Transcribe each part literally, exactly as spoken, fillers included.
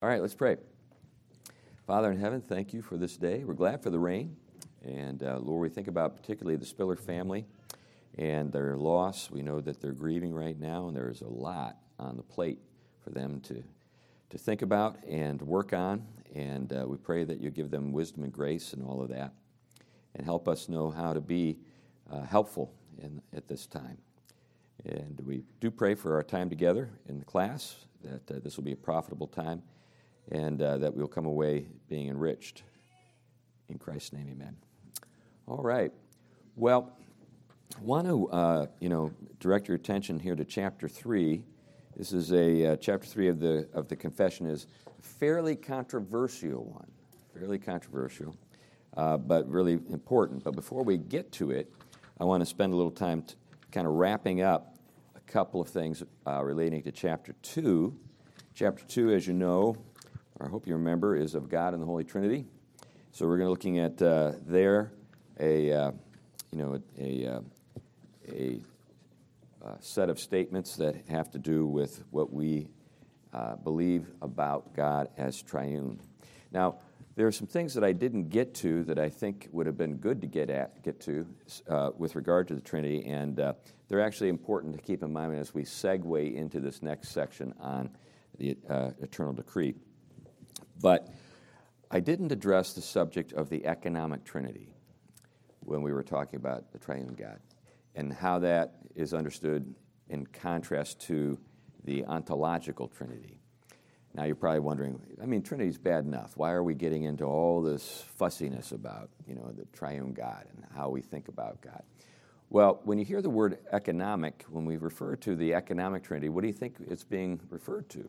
All right, let's pray. Father in heaven, thank you for this day. We're glad for the rain. And uh, Lord, we think about particularly the Spiller family and their loss. We know that they're grieving right now, and there's a lot on the plate for them to, to think about and work on. And uh, we pray that you give them wisdom and grace and all of that, and help us know how to be uh, helpful in, at this time. And we do pray for our time together in the class, that uh, this will be a profitable time, and uh, that we'll come away being enriched. In Christ's name, amen. All right. Well, I want to, uh, you know, direct your attention here to chapter three. This is a, uh, chapter three of the of the confession is a fairly controversial one, fairly controversial, uh, but really important. But before we get to it, I want to spend a little time t- kind of wrapping up a couple of things uh, relating to chapter two. Chapter two, as you know, or I hope you remember, is of God and the Holy Trinity. So we're going to looking at uh, there a uh, you know a a, a uh, set of statements that have to do with what we uh, believe about God as triune. Now, there are some things that I didn't get to that I think would have been good to get at get to uh, with regard to the Trinity, and uh, they're actually important to keep in mind as we segue into this next section on the uh, eternal decree. But I didn't address the subject of the economic Trinity when we were talking about the triune God, and how that is understood in contrast to the ontological Trinity. Now, you're probably wondering, I mean, Trinity's bad enough. Why are we getting into all this fussiness about, you know, the triune God and how we think about God? Well, when you hear the word economic, when we refer to the economic Trinity, what do you think it's being referred to?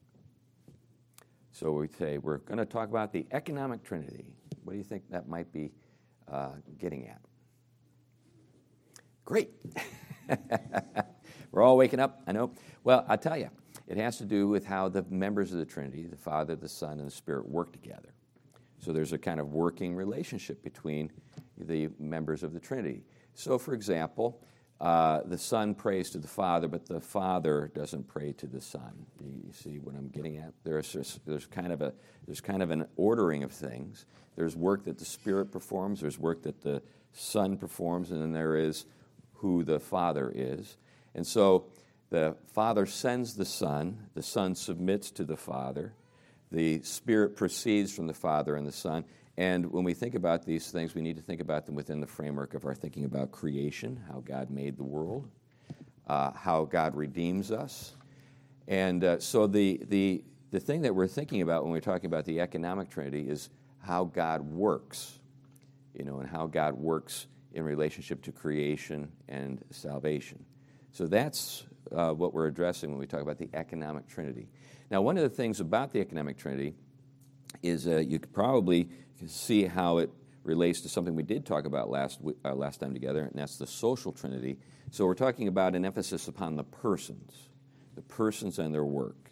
So we say, we're going to talk about the economic Trinity. What do you think that might be uh, getting at? Great. We're all waking up, I know. Well, I'll tell you, it has to do with how the members of the Trinity, the Father, the Son, and the Spirit, work together. So there's a kind of working relationship between the members of the Trinity. So, for example, uh, the Son prays to the Father, but the Father doesn't pray to the Son. You see what I'm getting at? There's there's kind of a there's kind of an ordering of things. There's work that the Spirit performs. There's work that the Son performs, and then there is who the Father is. And so the Father sends the Son, the Son submits to the Father, the Spirit proceeds from the Father and the Son, and when we think about these things, we need to think about them within the framework of our thinking about creation, how God made the world, uh, how God redeems us. And uh, so the, the, the thing that we're thinking about when we're talking about the economic Trinity is how God works, you know, and how God works in relationship to creation and salvation. So that's uh, what we're addressing when we talk about the economic Trinity. Now, one of the things about the economic Trinity is uh, you could probably see how it relates to something we did talk about last uh, last time together, and that's the social Trinity. So we're talking about an emphasis upon the persons, the persons and their work.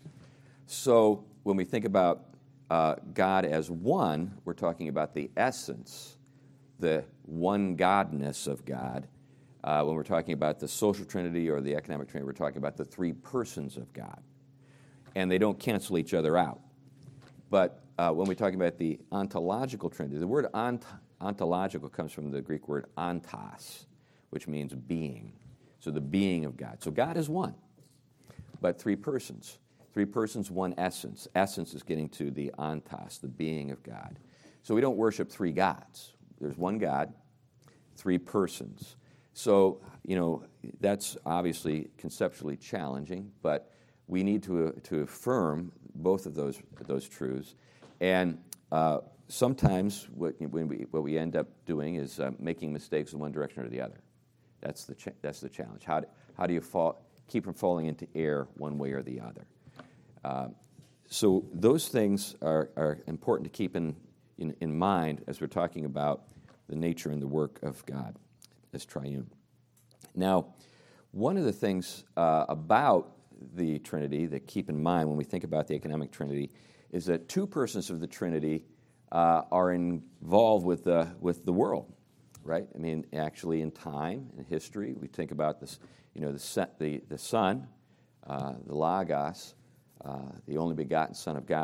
So when we think about uh, God as one, we're talking about the essence, the one Godness of God. Uh, when we're talking about the social Trinity or the economic Trinity, we're talking about the three persons of God. And they don't cancel each other out. But uh, when we're talking about the ontological Trinity, the word ont- ontological comes from the Greek word ontos, which means being. So the being of God. So God is one, but three persons. Three persons, one essence. Essence is getting to the ontos, the being of God. So we don't worship three gods. There's one God, three persons. So, you know, that's obviously conceptually challenging, but we need to uh, to affirm both of those those truths. And uh, sometimes what when we what we end up doing is uh, making mistakes in one direction or the other. That's the cha- that's the challenge. How do, how do you fall, keep from falling into error one way or the other? Uh, so those things are, are important to keep in, in in mind as we're talking about the nature and the work of God as triune. Now, one of the things uh, about the Trinity that keep in mind when we think about the economic Trinity is that two persons of the Trinity uh, are involved with the with the world, right? I mean, actually, in time and history, we think about this, you know, the the the Son, uh, the Logos, uh, the only begotten Son of God.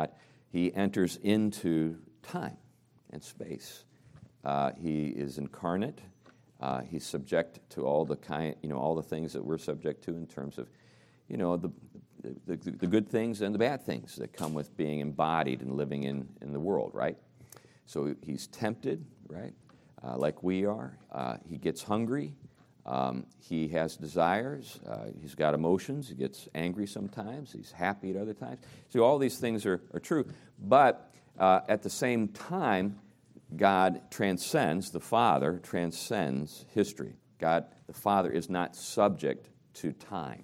he enters into time and space. Uh, he is incarnate. Uh, he's subject to all the kind, you know, all the things that we're subject to in terms of, you know, the the, the, the good things and the bad things that come with being embodied and living in, in the world, right? So he's tempted, right, uh, like we are. Uh, he gets hungry. Um, he has desires. Uh, he's got emotions. He gets angry sometimes. He's happy at other times. So all these things are, are true. But uh, at the same time, God transcends, the Father transcends history. God, the Father, is not subject to time.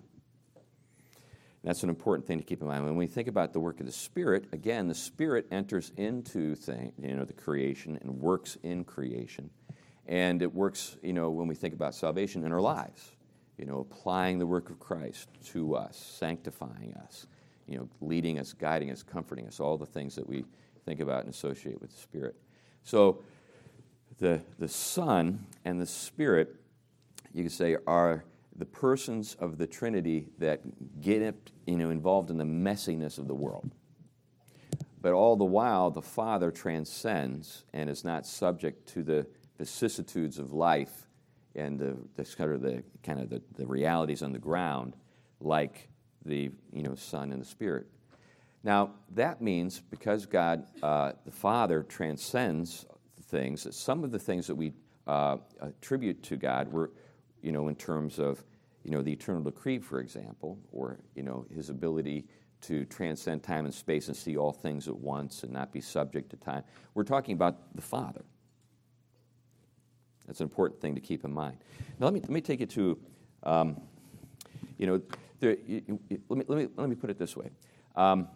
That's an important thing to keep in mind. When we think about the work of the Spirit, again, the Spirit enters into thing, you know, the creation and works in creation. And it works, you know, when we think about salvation in our lives, you know, applying the work of Christ to us, sanctifying us, you know, leading us, guiding us, comforting us, all the things that we think about and associate with the Spirit. So the the Son and the Spirit, you could say, are the persons of the Trinity that get, you know, involved in the messiness of the world. But all the while, the Father transcends and is not subject to the vicissitudes of life and the, the kind of the kind of the, the realities on the ground, like the you know Son and the Spirit. Now that means because God, uh, the Father, transcends things, that some of the things that we uh, attribute to God were, you know, in terms of, you know, the eternal decree, for example, or, you know, his ability to transcend time and space and see all things at once and not be subject to time. We're talking about the Father. That's an important thing to keep in mind. Now, let me let me take you to, um, you know, there, you, you, let me let me let me put it this way: um,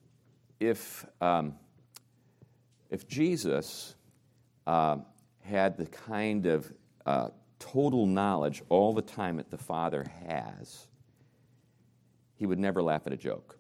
if um, if Jesus uh, had the kind of uh, total knowledge all the time that the Father has, he would never laugh at a joke.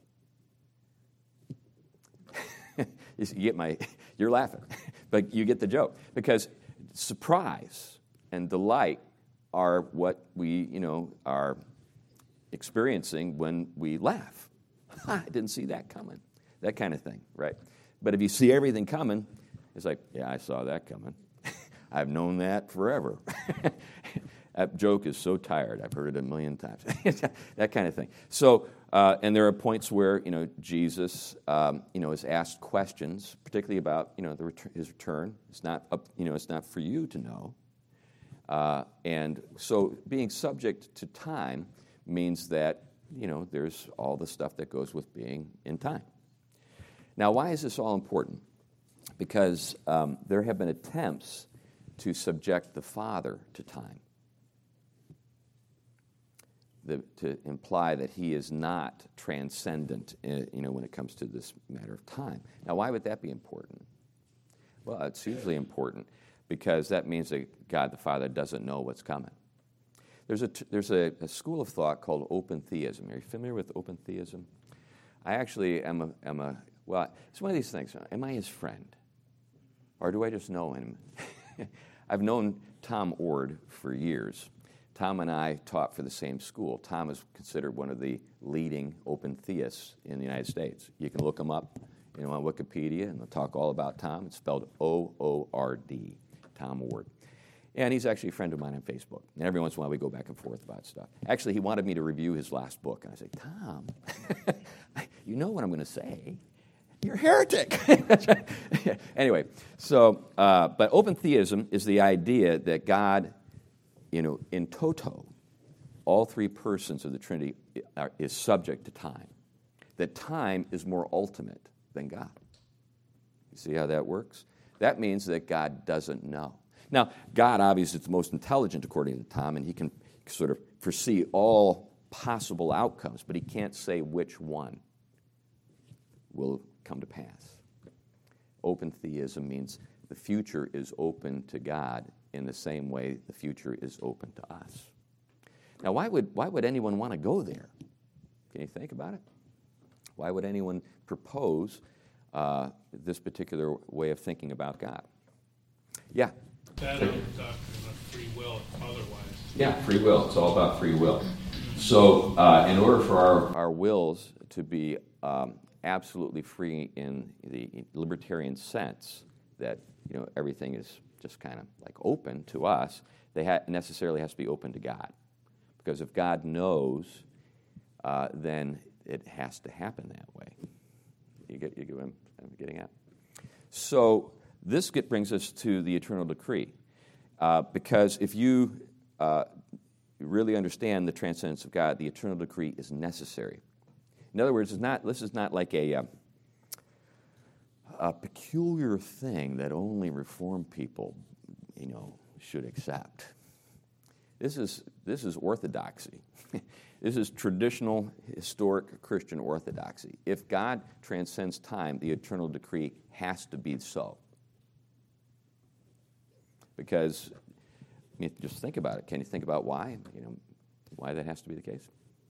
You get my, you're laughing, but you get the joke, because surprise and delight are what we, you know, are experiencing when we laugh. I didn't see that coming. That kind of thing, right? But if you see everything coming, it's like, yeah, I saw that coming. I've known that forever. That joke is so tired. I've heard it a million times. That kind of thing. So, uh, and there are points where, you know, Jesus, um, you know, is asked questions, particularly about, you know, the ret- his return. It's not up, you know, it's not for you to know. Uh, and so, being subject to time means that, you know, there's all the stuff that goes with being in time. Now, why is this all important? Because um, there have been attempts to subject the Father to time, the, to imply that he is not transcendent, in, you know, when it comes to this matter of time. Now, why would that be important? Well, it's hugely important because that means that God the Father doesn't know what's coming. There's a there's a, a school of thought called open theism. Are you familiar with open theism? I actually am a am a well. It's one of these things. Am I his friend, or do I just know him? I've known Tom Ord for years. Tom and I taught for the same school. Tom is considered one of the leading open theists in the United States. You can look him up, you know, on Wikipedia, and they'll talk all about Tom. It's spelled O O R D, Tom Ord. And he's actually a friend of mine on Facebook. And every once in a while we go back and forth about stuff. Actually, he wanted me to review his last book. And I said, Tom, you know what I'm going to say. You're a heretic. Anyway, so, uh, but open theism is the idea that God, you know, in toto, all three persons of the Trinity are, is subject to time. That time is more ultimate than God. You see how that works? That means that God doesn't know. Now, God obviously is the most intelligent according to Tom, and he can sort of foresee all possible outcomes, but he can't say which one will come to pass. Open theism means the future is open to God in the same way the future is open to us. Now, why would why would anyone want to go there? Can you think about it? Why would anyone propose uh, this particular way of thinking about God? Yeah? That or talking about free will otherwise. Yeah, free will. It's all about free will. So uh, in order for our, our wills to be um, absolutely free in the libertarian sense that, you know, everything is just kind of like open to us. They ha- necessarily has to be open to God. Because if God knows, uh, then it has to happen that way. You get, you get what I'm, I'm getting at? So this get, brings us to the eternal decree. Uh, because if you uh, really understand the transcendence of God, the eternal decree is necessary. In other words, it's not, this is not like a, a, a peculiar thing that only Reformed people, you know, should accept. This is, this is orthodoxy. This is traditional, historic Christian orthodoxy. If God transcends time, the eternal decree has to be so. Because, I mean, just think about it. Can you think about why? You know, why that has to be the case?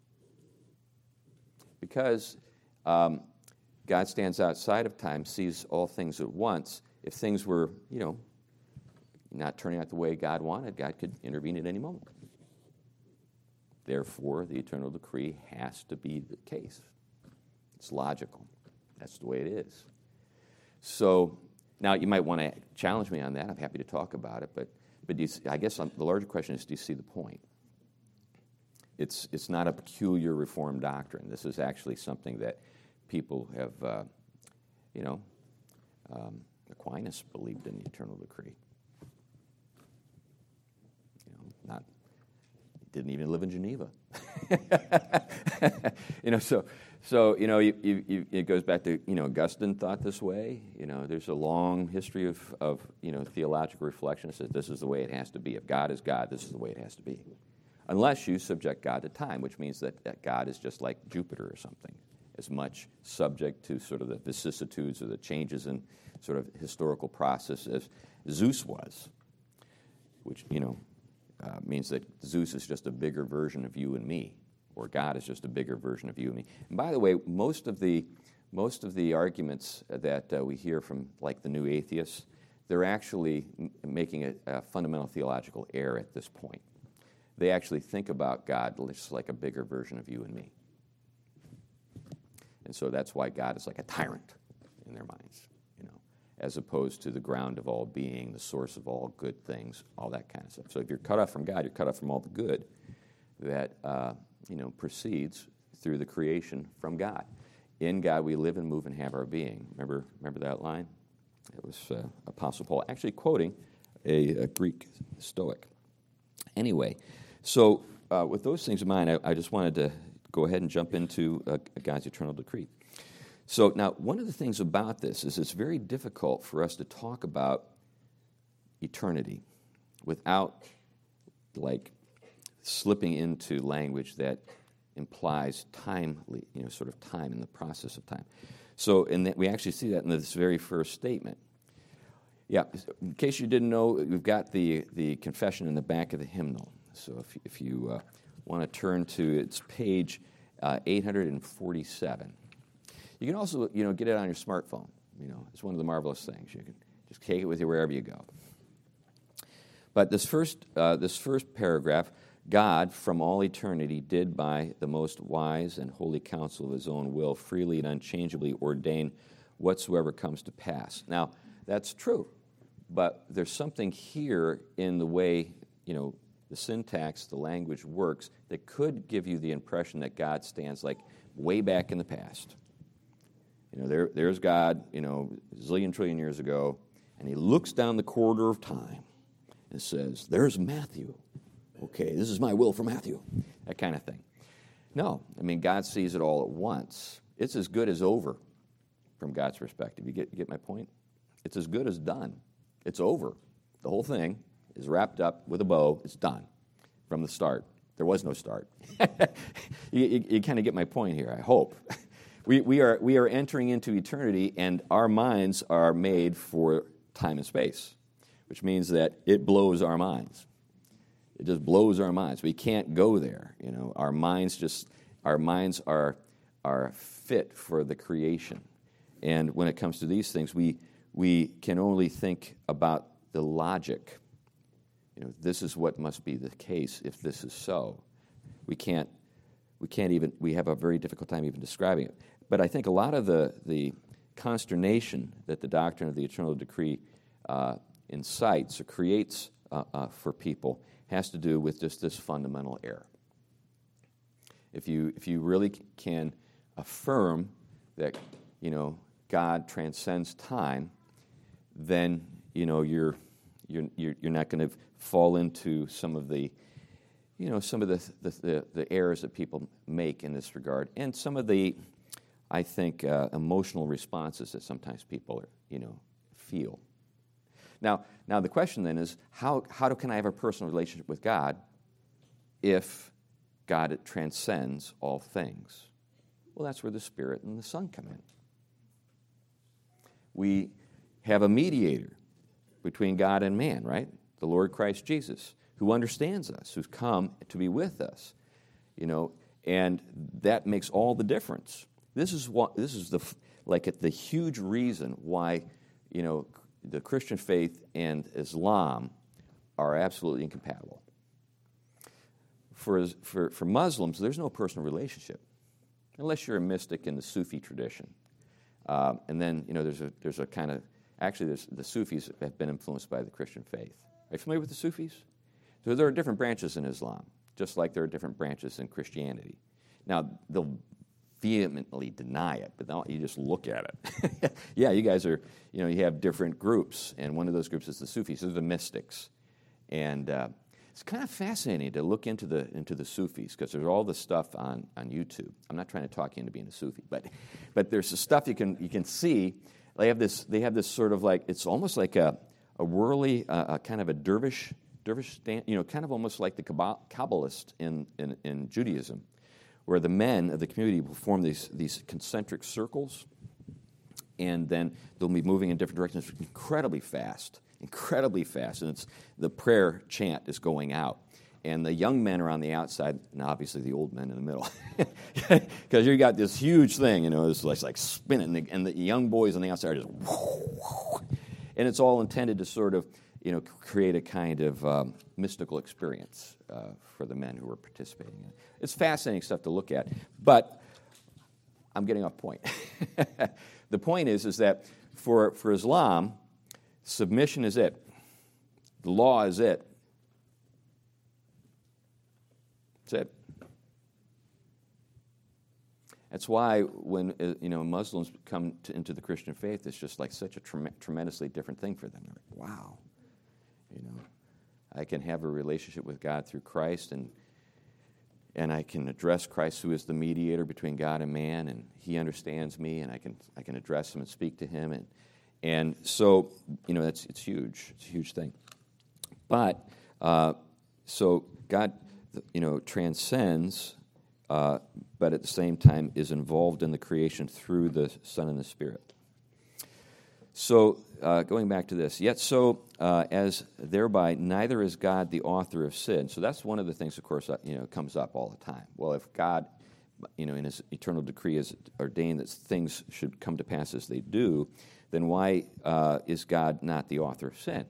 Because um, God stands outside of time, sees all things at once. If things were, you know, not turning out the way God wanted, God could intervene at any moment. Therefore, the eternal decree has to be the case. It's logical. That's the way it is. So, now you might want to challenge me on that. I'm happy to talk about it, but but do you see, I guess um, the larger question is, do you see the point? It's it's not a peculiar Reformed doctrine. This is actually something that people have, uh, you know, um, Aquinas believed in the eternal decree. You know, not didn't even live in Geneva. you know, so so you know, you, you, you, it goes back to, you know, Augustine thought this way. You know, there's a long history of of you know theological reflection that says this is the way it has to be. If God is God, this is the way it has to be. Unless you subject God to time, which means that, that God is just like Jupiter or something, as much subject to sort of the vicissitudes or the changes in sort of historical process as Zeus was, which, you know, uh, means that Zeus is just a bigger version of you and me, or God is just a bigger version of you and me. And by the way, most of the most of the arguments that uh, we hear from, like, the new atheists, they're actually m- making a, a fundamental theological error at this point. They actually think about God just like a bigger version of you and me. And so that's why God is like a tyrant in their minds, you know, as opposed to the ground of all being, the source of all good things, all that kind of stuff. So if you're cut off from God, you're cut off from all the good that, uh, you know, proceeds through the creation from God. In God we live and move and have our being. Remember, remember that line? It was uh, Apostle Paul actually quoting a, a Greek Stoic. Anyway, so uh, with those things in mind, I, I just wanted to go ahead and jump into uh, God's eternal decree. So now, one of the things about this is it's very difficult for us to talk about eternity without, like, slipping into language that implies time, you know, sort of time in the process of time. So, and that we actually see that in this very first statement. Yeah, in case you didn't know, we've got the, the confession in the back of the hymnal. So if, if you uh, want to turn to its page uh, eight hundred forty-seven. You can also, you know, get it on your smartphone. You know, it's one of the marvelous things. You can just take it with you wherever you go. But this first, uh, this first paragraph, God from all eternity did by the most wise and holy counsel of his own will freely and unchangeably ordain whatsoever comes to pass. Now, that's true, but there's something here in the way, you know, the syntax, the language works that could give you the impression that God stands like way back in the past. You know, there, there's God, you know, a zillion trillion years ago, and he looks down the corridor of time and says, there's Matthew. Okay, this is my will for Matthew. That kind of thing. No, I mean, God sees it all at once. It's as good as over from God's perspective. You get, you get my point? It's as good as done. It's over. The whole thing is wrapped up with a bow. It's done from the start. There was no start. you you, you kind of get my point here, I hope. we, we, are, we are entering into eternity, and our minds are made for time and space, which means that it blows our minds. It just blows our minds. We can't go there. You know, our minds just our minds are are fit for the creation. And when it comes to these things, we we can only think about the logic. You know, this is what must be the case if this is so. We can't we can't even we have a very difficult time even describing it. but I think a lot of the, the consternation that the doctrine of the eternal decree uh, incites or creates uh, uh, for people has to do with just this fundamental error. If you if you really can affirm that, you know, God transcends time, then, you know, you're you're you're, you're not going to fall into some of the, you know, some of the the, the the errors that people make in this regard, and some of the, I think, uh, emotional responses that sometimes people, are, you know, feel. Now, now the question then is, how how do, can I have a personal relationship with God if God transcends all things? Well, that's where the Spirit and the Son come in. We have a mediator between God and man, right? The Lord Christ Jesus, who understands us, who's come to be with us, you know, and that makes all the difference. This is what this is the like the huge reason why, you know, the Christian faith and Islam are absolutely incompatible. For, for, for Muslims, there's no personal relationship, unless you're a mystic in the Sufi tradition. Um, and then, you know, there's a, there's a kind of, actually, there's, the Sufis have been influenced by the Christian faith. Are you familiar with the Sufis? So there are different branches in Islam, just like there are different branches in Christianity. Now, they'll vehemently deny it, but now you just look at it. Yeah, you guys are, you know, you have different groups, and one of those groups is the Sufis. They're the mystics. And uh, it's kind of fascinating to look into the into the Sufis, because there's all this stuff on, on YouTube. I'm not trying to talk you into being a Sufi, but but there's the stuff you can you can see. They have this they have this sort of like, it's almost like a a whirly uh, a kind of a dervish dervish stand, you know, kind of almost like the Kabbalist in, in in Judaism, where the men of the community will form these these concentric circles, and then they'll be moving in different directions incredibly fast. Incredibly fast, and it's the prayer chant is going out, and the young men are on the outside, and obviously the old men in the middle, because you got this huge thing, you know, it's like, like spinning, and the young boys on the outside are just, and it's all intended to sort of, you know, create a kind of um, mystical experience uh, for the men who are participating in it. It's fascinating stuff to look at, but I'm getting off point. The point is, is that for for Islam, submission is it. The law is it. That's it. That's why when uh, you know Muslims come to, into the Christian faith, it's just like such a trem- tremendously different thing for them. They're like, wow, you know, I can have a relationship with God through Christ, and and I can address Christ, who is the mediator between God and man, and He understands me, and I can I can address Him and speak to Him, and. And so, you know, that's it's huge. It's a huge thing. But, uh, so God, you know, transcends, uh, but at the same time is involved in the creation through the Son and the Spirit. So, uh, going back to this, yet so uh, as thereby neither is God the author of sin. So that's one of the things, of course, that, you know, comes up all the time. Well, if God, you know, in His eternal decree has ordained that things should come to pass as they do, then why uh, is God not the author of sin?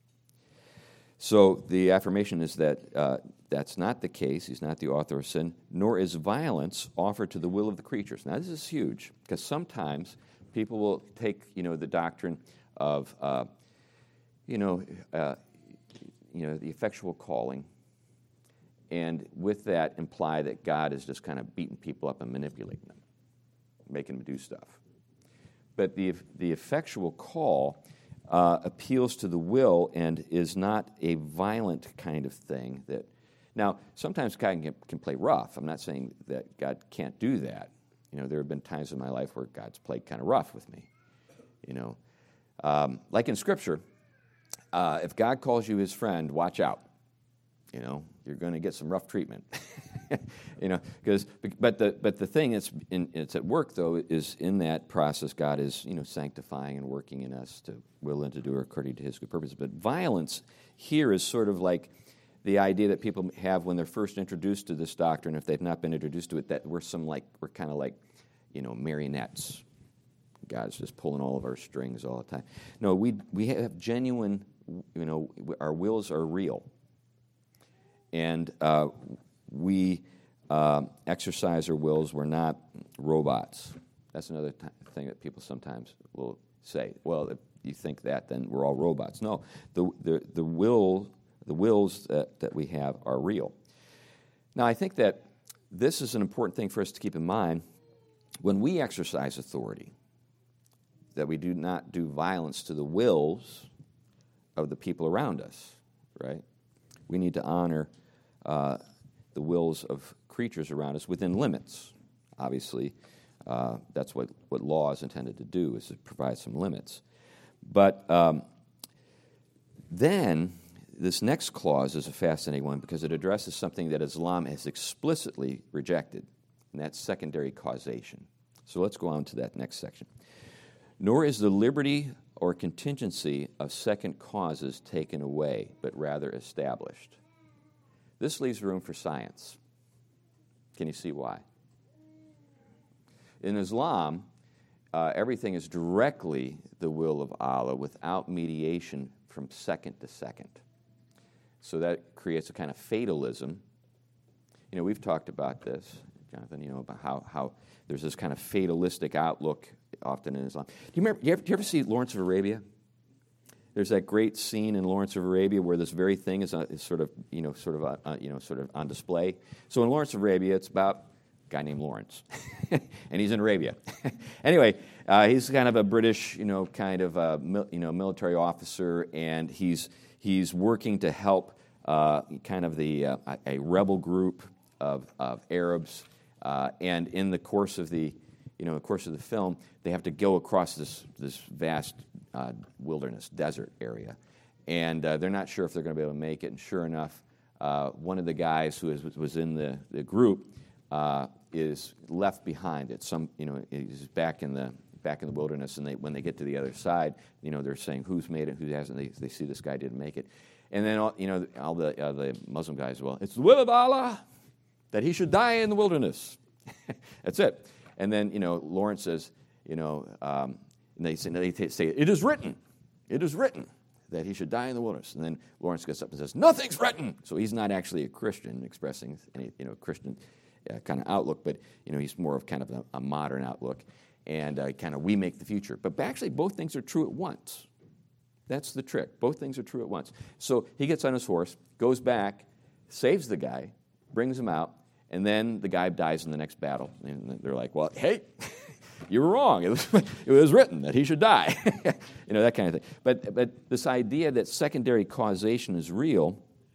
So the affirmation is that uh, that's not the case. He's not the author of sin, nor is violence offered to the will of the creatures. Now, this is huge, because sometimes people will take, you know, the doctrine of, uh, you know, uh, you know, the effectual calling, and with that imply that God is just kind of beating people up and manipulating them, making them do stuff. But the the effectual call uh, appeals to the will and is not a violent kind of thing. That now sometimes God can, can play rough. I'm not saying that God can't do that. You know, there have been times in my life where God's played kind of rough with me. You know, um, like in Scripture, uh, if God calls you His friend, watch out. You know, you're going to get some rough treatment. You know, because but the but the thing that's in, it's at work though is in that process God is, you know, sanctifying and working in us to will and to do according to His good purpose. But violence here is sort of like the idea that people have when they're first introduced to this doctrine, if they've not been introduced to it, that we're some like we're kind of like, you know, marionettes. God's just pulling all of our strings all the time. No, we we have genuine, you know, our wills are real. And uh, we uh, exercise our wills. We're not robots. That's another t- thing that people sometimes will say. Well, if you think that, then we're all robots. No, the the the will the wills that, that we have are real. Now, I think that this is an important thing for us to keep in mind when we exercise authority, that we do not do violence to the wills of the people around us, right? We need to honor uh, the wills of creatures around us within limits. Obviously, uh, that's what, what law is intended to do, is to provide some limits. But um, then, this next clause is a fascinating one because it addresses something that Islam has explicitly rejected, and that's secondary causation. So let's go on to that next section. Nor is the liberty or contingency of second causes taken away, but rather established. This leaves room for science. Can you see why? In Islam, uh, everything is directly the will of Allah without mediation from second to second. So that creates a kind of fatalism. You know, we've talked about this, Jonathan, you know, about how, how there's this kind of fatalistic outlook often in Islam. Do you remember, do you ever, do you ever see Lawrence of Arabia? There's that great scene in Lawrence of Arabia where this very thing is, uh, is sort of, you know, sort of, uh, uh, you know, sort of on display. So in Lawrence of Arabia, it's about a guy named Lawrence, and he's in Arabia. Anyway, uh, he's kind of a British, you know, kind of, uh, mil- you know, military officer, and he's he's working to help uh, kind of the uh, a rebel group of of Arabs, uh, and in the course of the You know, in the course of the film, they have to go across this this vast uh, wilderness, desert area, and uh, they're not sure if they're going to be able to make it. And sure enough, uh, one of the guys who is, was in the, the group uh, is left behind. At some, you know, he's back in the back in the wilderness, and they, when they get to the other side, you know, they're saying who's made it, who hasn't. They, they see this guy didn't make it, and then all, you know, all the uh, the Muslim guys, well, it's the will of Allah that he should die in the wilderness. That's it. And then, you know, Lawrence says, you know, um, and they say, they say, it is written, it is written that he should die in the wilderness. And then Lawrence gets up and says, nothing's written. So he's not actually a Christian expressing any, you know, Christian uh, kind of outlook, but, you know, he's more of kind of a, a modern outlook. And uh, kind of we make the future. But actually, both things are true at once. That's the trick. Both things are true at once. So he gets on his horse, goes back, saves the guy, brings him out, and then the guy dies in the next battle. And they're like, well, hey, you were wrong. It was, it was written that he should die. You know, that kind of thing. But, but this idea that secondary causation is real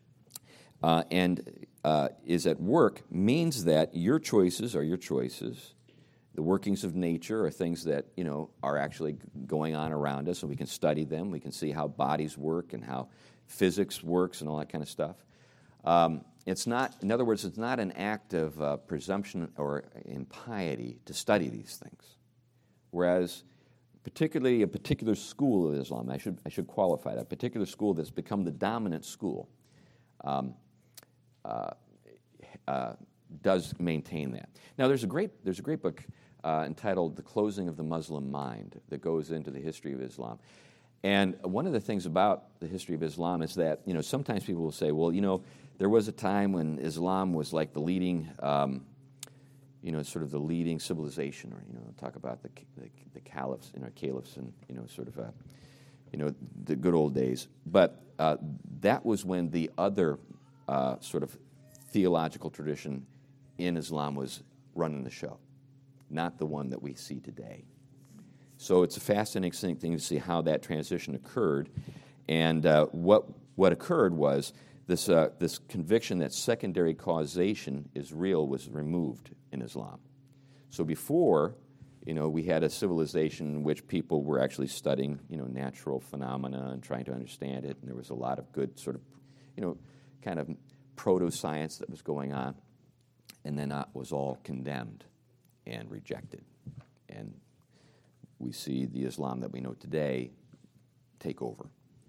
uh, and uh, is at work means that your choices are your choices. The workings of nature are things that, you know, are actually going on around us, and we can study them. We can see how bodies work and how physics works and all that kind of stuff. Um, It's not, in other words, it's not an act of uh, presumption or impiety to study these things. Whereas, particularly a particular school of Islam, I should I should qualify that, a particular school that's become the dominant school, um, uh, uh, does maintain that. Now, there's a great there's a great book uh, entitled "The Closing of the Muslim Mind" that goes into the history of Islam. And one of the things about the history of Islam is that, you know, sometimes people will say, well, you know, there was a time when Islam was like the leading, um, you know, sort of the leading civilization, or, you know, talk about the the, the caliphs, you know, caliphs and, you know, sort of, uh, you know, the good old days. But uh, that was when the other uh, sort of theological tradition in Islam was running the show, not the one that we see today. So it's a fascinating thing to see how that transition occurred. And uh, what what occurred was this uh, this conviction that secondary causation is real was removed in Islam. So before, you know, we had a civilization in which people were actually studying, you know, natural phenomena and trying to understand it, and there was a lot of good sort of, you know, kind of proto-science that was going on, and then that was all condemned and rejected. And we see the Islam that we know today take over.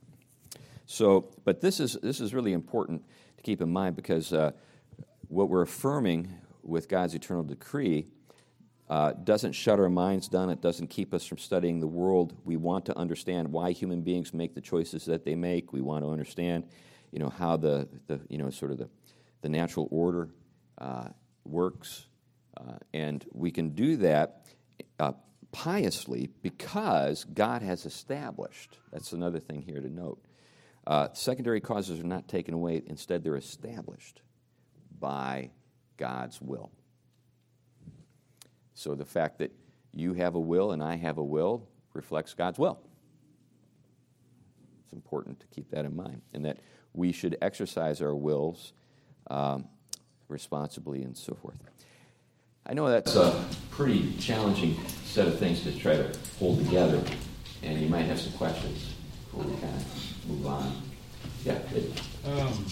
So, but this is this is really important to keep in mind, because uh, what we're affirming with God's eternal decree uh, doesn't shut our minds down. It doesn't keep us from studying the world. We want to understand why human beings make the choices that they make. We want to understand, you know, how the, the you know sort of the the natural order uh, works, uh, and we can do that uh, piously because God has established. That's another thing here to note. Uh, secondary causes are not taken away. Instead, they're established by God's will. So the fact that you have a will and I have a will reflects God's will. It's important to keep that in mind, and that we should exercise our wills um, responsibly and so forth. I know that's a pretty challenging set of things to try to hold together, and you might have some questions before we kind of move on. Yeah, good. Um,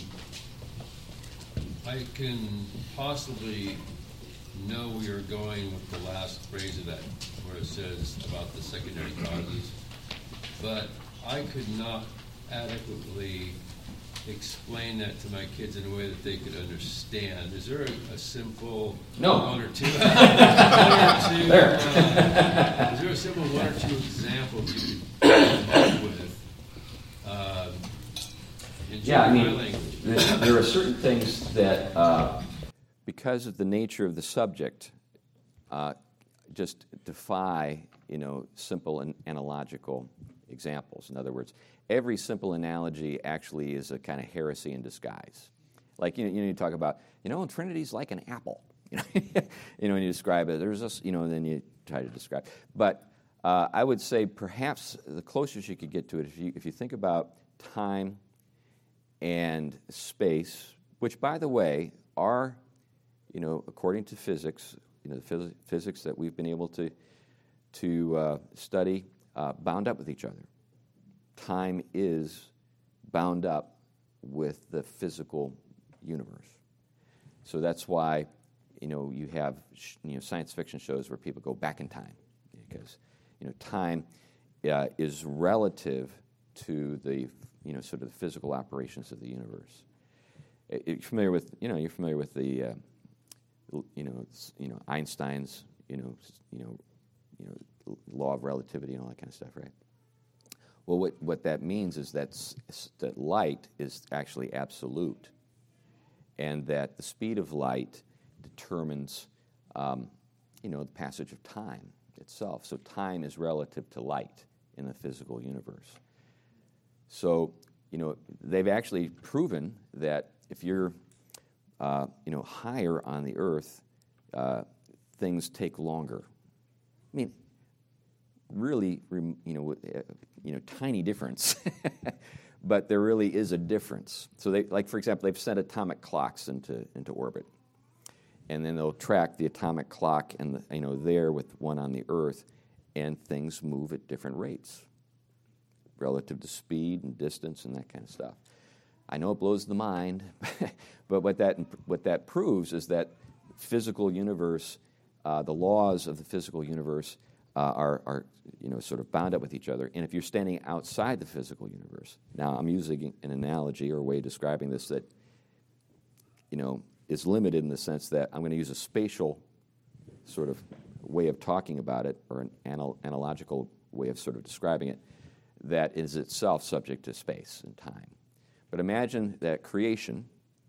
I can possibly know where you're going with the last phrase of that, where it says about the secondary causes, but I could not adequately explain that to my kids in a way that they could understand. Is there a, a simple no. one or two? one or two there. Uh, is there a simple one or two examples you could come up with? Um, in yeah, I mean, language? there are certain things that, uh, because of the nature of the subject, uh, just defy, you know, simple and analogical examples. In other words, every simple analogy actually is a kind of heresy in disguise. Like, you know, you, know, you talk about, you know, Trinity's like an apple. You know, you know, when you describe it, there's this, you know, and then you try to describe. But uh, I would say perhaps the closest you could get to it, if you if you think about time and space, which, by the way, are, you know, according to physics, you know, the phys- physics that we've been able to to uh, study, uh, bound up with each other. Time is bound up with the physical universe. So that's why, you know, you have, you know, science fiction shows where people go back in time, because, you know, time uh, is relative to the, you know, sort of the physical operations of the universe. You're familiar with, you know, you're familiar with the, uh, you know, you know, Einstein's, you know, you know, you know, law of relativity and all that kind of stuff, right? Well, what, what that means is that, that light is actually absolute, and that the speed of light determines, um, you know, the passage of time itself. So time is relative to light in the physical universe. So, you know, they've actually proven that if you're, uh, you know, higher on the Earth, uh, things take longer. I mean, really, you know, you know, tiny difference, but there really is a difference. So, they, like for example, they've sent atomic clocks into into orbit, and then they'll track the atomic clock and the, you know, there with one on the Earth, and things move at different rates relative to speed and distance and that kind of stuff. I know it blows the mind, but what that what that proves is that physical universe, uh, the laws of the physical universe. Uh, are, are, you know, sort of bound up with each other. And if you're standing outside the physical universe, now I'm using an analogy or a way of describing this that, you know, is limited in the sense that I'm going to use a spatial sort of way of talking about it, or an anal- analogical way of sort of describing it, that is itself subject to space and time. But imagine that creation,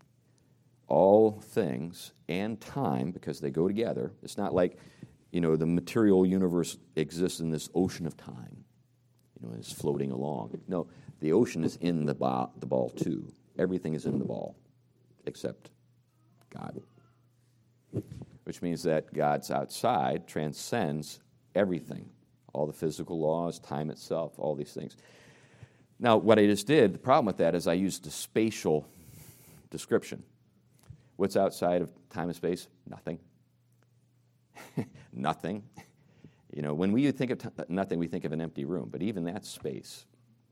all things, and time, because they go together, it's not like, you know, the material universe exists in this ocean of time, you know, it's floating along. No, the ocean is in the ball, the ball too. Everything is in the ball, except God. Which means that God's outside transcends everything, all the physical laws, time itself, all these things. Now, what I just did, the problem with that is I used a spatial description. What's outside of time and space? Nothing. Nothing. You know, when we think of t- nothing, we think of an empty room, but even that's space.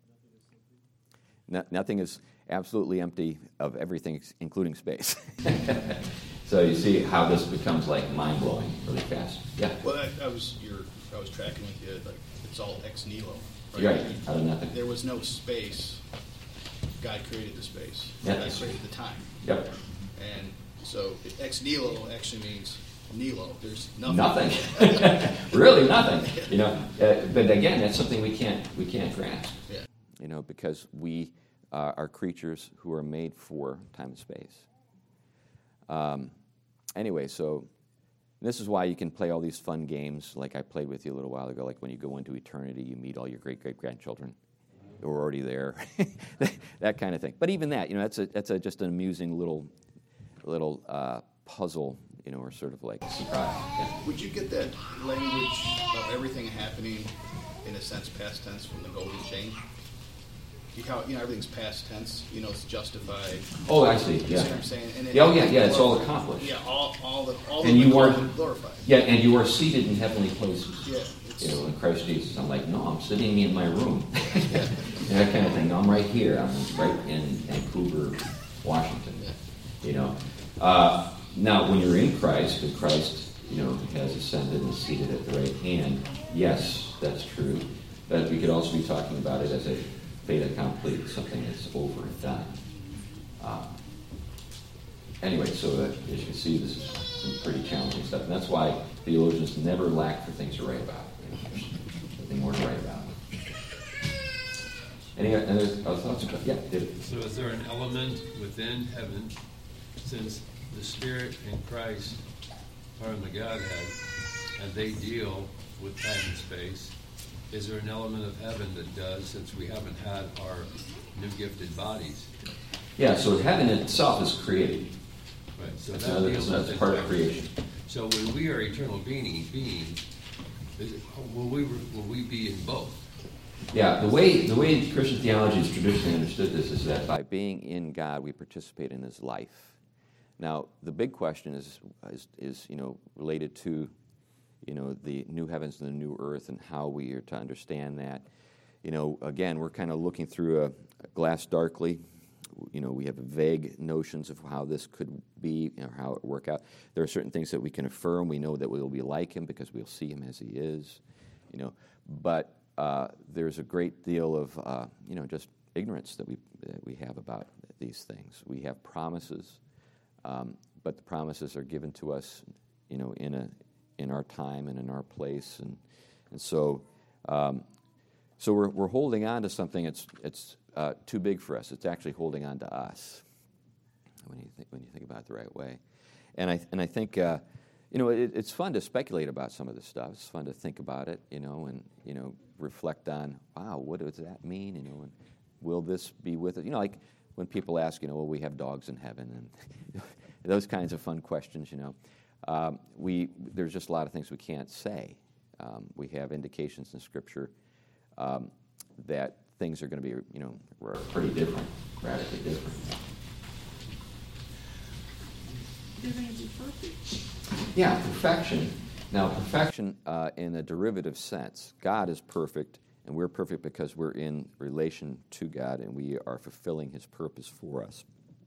No, nothing is absolutely empty of everything, including space. So you see how this becomes like mind-blowing really fast. Yeah. Well, I, I was you're, I was tracking with you. Like it's all ex nihilo, right? Right. Out of nothing. There was no space. God created the space. Yeah. God created the time. Yep. And so ex nihilo actually means nihilo. There's nothing. Nothing. Really nothing. You know. Uh, but again, that's something we can't we can't grasp. Yeah. You know, because we uh, are creatures who are made for time and space. Um, anyway, so this is why you can play all these fun games like I played with you a little while ago, like when you go into eternity, you meet all your great-great-grandchildren who are already there, that, that kind of thing. But even that, you know, that's a, that's a, just an amusing little, little uh, puzzle, you know, or sort of like surprise. Yeah. Would you get that language of everything happening, in a sense, past tense from the golden chain? You, how, you know, everything's past tense. You know, it's justified. Oh, I see. You Yeah. see what I'm saying? And it, Yeah, oh, yeah, yeah. It's all accomplished. Yeah, all, all the, all And of you the are glorified. Yeah, and you are seated in heavenly places. Yeah. It's, You know, in Christ Jesus. I'm like, no, I'm sitting in my room. That kind of thing. No, I'm right here. I'm right in Vancouver, Washington. Yeah. You know. Uh, now, when you're in Christ, and Christ, you know, has ascended and is seated at the right hand, yes, that's true. But we could also be talking about it as a fait accompli, something that's over and done. Uh, anyway, so that, as you can see, this is some pretty challenging stuff. And that's why theologians never lack for things to write about. You know, there's something more to write about. Any other thoughts about Yeah, David. So is there an element within heaven, since the Spirit and Christ are in the Godhead, and they deal with time and space, is there an element of heaven that does, since we haven't had our new gifted bodies? Yeah, so heaven itself is created. Right. So That's, that another, deals that's with part of it. creation. So when we are eternal being, beings, is it, will we will we be in both? Yeah, the way the way Christian theology has traditionally understood this is that by being in God, we participate in His life. Now, the big question is is, is you know related to you know the new heavens and the new earth and how we are to understand that. You know, again, we're kind of looking through a, a glass darkly. You know, we have vague notions of how this could be, you know, how it would work out. There are certain things that we can affirm. We know that we will be like Him because we'll see Him as He is. You know, but uh, there's a great deal of uh, you know just ignorance that we that we have about these things. We have promises, um, but the promises are given to us, you know, in a in our time and in our place, and and so um, so we're we're holding on to something that's it's. Uh, too big for us. It's actually holding on to us when you think when you think about it the right way, and I and I think uh, you know it, it's fun to speculate about some of this stuff. It's fun to think about it, you know, and you know reflect on wow, what does that mean, you know, and will this be with it? You know, like when people ask, you know, well, we have dogs in heaven, and those kinds of fun questions, you know. Um, we there's just a lot of things we can't say. Um, we have indications in Scripture um, that. Things are going to be, you know, pretty different, radically different. They're going to be perfect. Yeah, perfection. Now, perfection uh, in a derivative sense. God is perfect, and we're perfect because we're in relation to God, and we are fulfilling His purpose for us.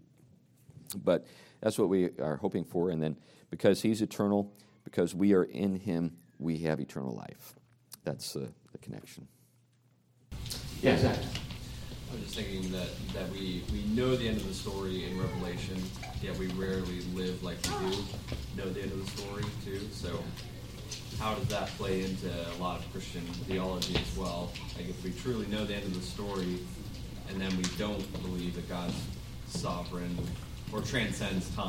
But that's what we are hoping for, and then because He's eternal, because we are in Him, we have eternal life. That's uh, the connection. Yeah, exactly. I was just thinking that, that we, we know the end of the story in Revelation, yet we rarely live like we do know the end of the story, too. So how does that play into a lot of Christian theology as well? Like, if we truly know the end of the story, and then we don't believe that God's sovereign or transcends time.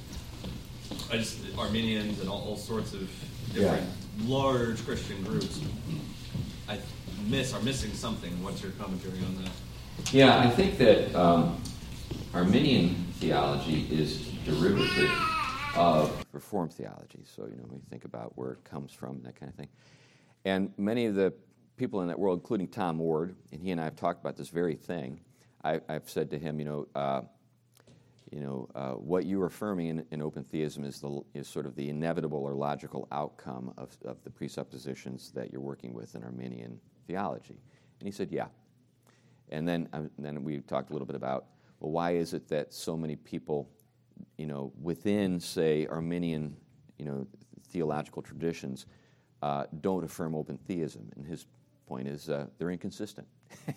I just, Arminians and all, all sorts of different yeah. large Christian groups, I miss are missing something. What's your commentary on that? Yeah, I think that um, Arminian theology is derivative of Reformed theology. So, you know, we think about where it comes from, that kind of thing. And many of the people in that world, including Tom Ward, and he and I have talked about this very thing. I, I've said to him, you know, uh, you know, uh, what you're affirming in, in open theism is the is sort of the inevitable or logical outcome of, of the presuppositions that you're working with in Arminian theology. And he said, yeah. And then, um, then we talked a little bit about, well, why is it that so many people, you know, within, say, Arminian, you know, theological traditions uh, don't affirm open theism? And his point is uh, they're inconsistent.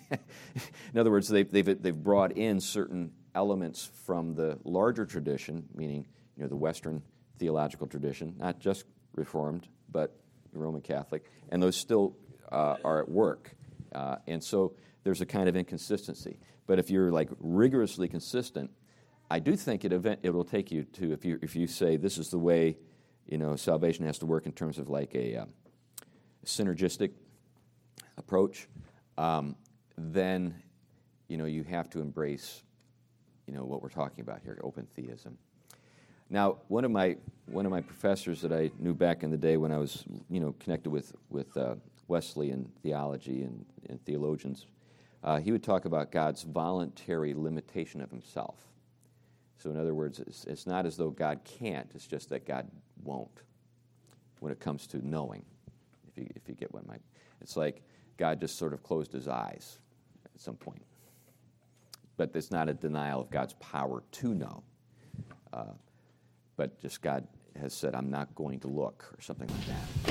In other words, they've, they've, they've brought in certain elements from the larger tradition, meaning, you know, the Western theological tradition, not just Reformed, but Roman Catholic, and those still uh, are at work. Uh, and so there's a kind of inconsistency. But if you're like rigorously consistent, I do think it event it will take you to if you if you say this is the way, you know, salvation has to work in terms of like a uh, synergistic approach, um, then, you know, you have to embrace, you know, what we're talking about here, open theism. Now, one of my one of my professors that I knew back in the day when I was, you know, connected with with uh, Wesleyan theology and, and theologians, uh, he would talk about God's voluntary limitation of himself. So, in other words, it's, it's not as though God can't; it's just that God won't when it comes to knowing. If you if you get what my, it's like God just sort of closed his eyes at some point. But it's not a denial of God's power to know. Uh, but just God has said, I'm not going to look, or something like that.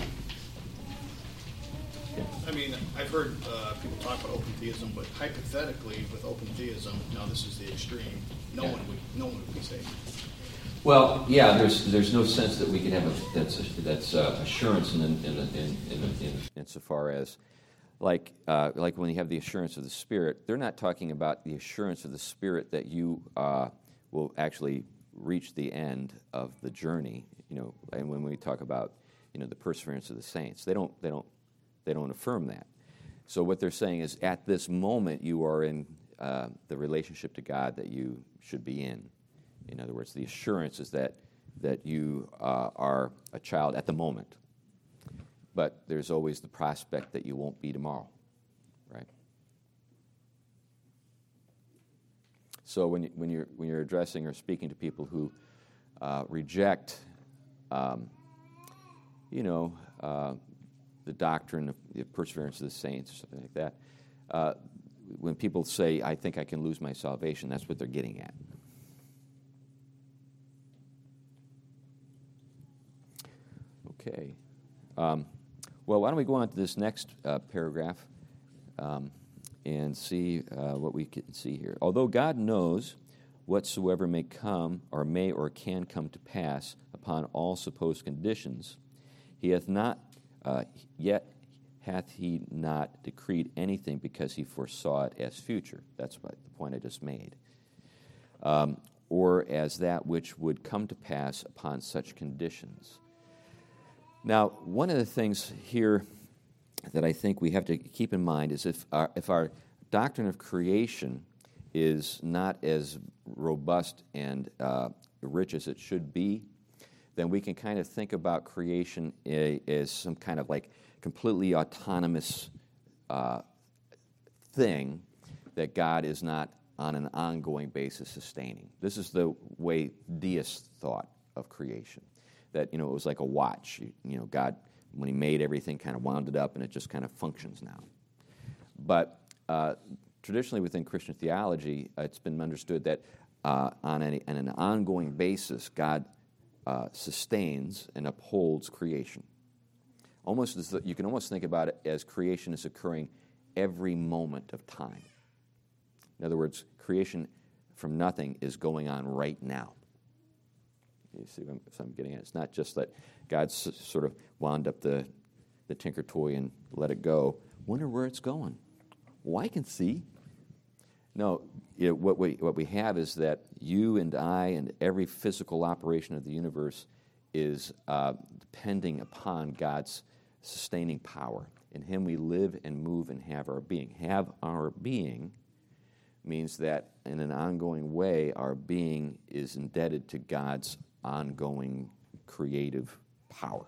Yeah. I mean, I've heard uh, people talk about open theism, but hypothetically, with open theism, now this is the extreme, no Yeah. one would no one would be saved. Well, yeah, there's there's no sense that we can have a, that's a, that's uh, assurance in in in in, in, in insofar as like uh, like when you have the assurance of the Spirit, they're not talking about the assurance of the Spirit that you uh, will actually reach the end of the journey. You know, and when we talk about, you know, the perseverance of the saints, they don't they don't they don't affirm that. So what they're saying is, at this moment, you are in uh, the relationship to God that you should be in. In other words, the assurance is that that you uh, are a child at the moment. But there's always the prospect that you won't be tomorrow, right? So when you, when you're when you're addressing or speaking to people who uh, reject, um, you know, uh, the doctrine of the perseverance of the saints or something like that, uh, when people say, "I think I can lose my salvation," that's what they're getting at. Okay. Um, well, why don't we go on to this next uh, paragraph um, and see uh, what we can see here. Although God knows whatsoever may come, or may or can come to pass upon all supposed conditions, he hath not, uh, yet hath he not decreed anything because he foresaw it as future. That's what the point I just made. Um, or as that which would come to pass upon such conditions. Now, one of the things here that I think we have to keep in mind is if our, if our doctrine of creation is not as robust and uh, rich as it should be, then we can kind of think about creation as some kind of like completely autonomous uh, thing that God is not on an ongoing basis sustaining. This is the way deists thought of creation. That, you know, it was like a watch. You, you know, God, when he made everything, kind of wound it up, and it just kind of functions now. But uh, traditionally within Christian theology, uh, it's been understood that uh, on, any, on an ongoing basis, God uh, sustains and upholds creation. Almost as the, you can almost think about it as creation is occurring every moment of time. In other words, creation from nothing is going on right now. You see what I'm, what I'm getting at? It's not just that God s- sort of wound up the, the tinker toy and let it go. Wonder where it's going. Well, I can see. No, you know, what we what we have is that you and I and every physical operation of the universe is uh, depending upon God's sustaining power. In him we live and move and have our being. Have our being means that in an ongoing way our being is indebted to God's ongoing creative power.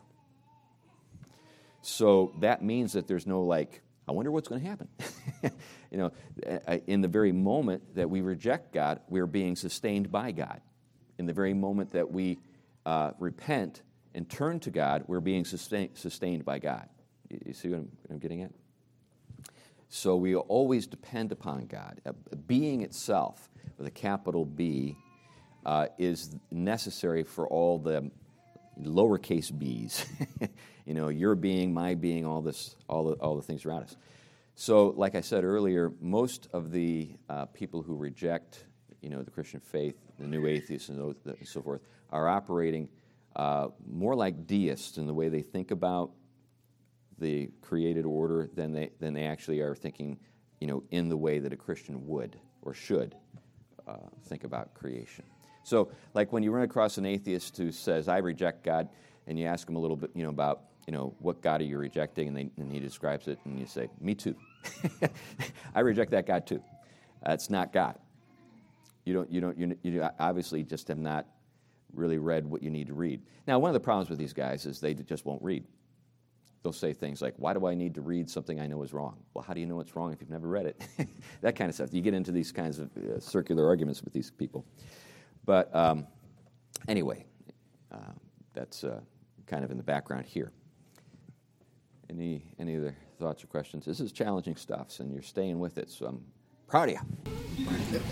So that means that there's no like, I wonder what's going to happen. You know, in the very moment that we reject God, we're being sustained by God. In the very moment that we uh, repent and turn to God, we're being sustain, sustained by God. You see what I'm, what I'm getting at? So we always depend upon God. A being itself, with a capital B, uh, is necessary for all the lowercase b's. You know, your being, my being, all this, all the, all the things around us. So, like I said earlier, most of the uh, people who reject, you know, the Christian faith, the new atheists and, those, and so forth, are operating uh, more like deists in the way they think about the created order than they than they actually are thinking, you know, in the way that a Christian would or should uh, think about creation. So, like when you run across an atheist who says, "I reject God," and you ask them a little bit, you know, about, you know, what God are you rejecting, and, they, and he describes it, and you say, me too. I reject that God too. That's not God. You don't, you don't, you, you obviously just have not really read what you need to read. Now, one of the problems with these guys is they just won't read. They'll say things like, why do I need to read something I know is wrong? Well, how do you know it's wrong if you've never read it? That kind of stuff. You get into these kinds of uh, circular arguments with these people. But um, anyway, uh, that's uh, kind of in the background here. Any any other thoughts or questions? This is challenging stuff, and you're staying with it, so I'm proud of you.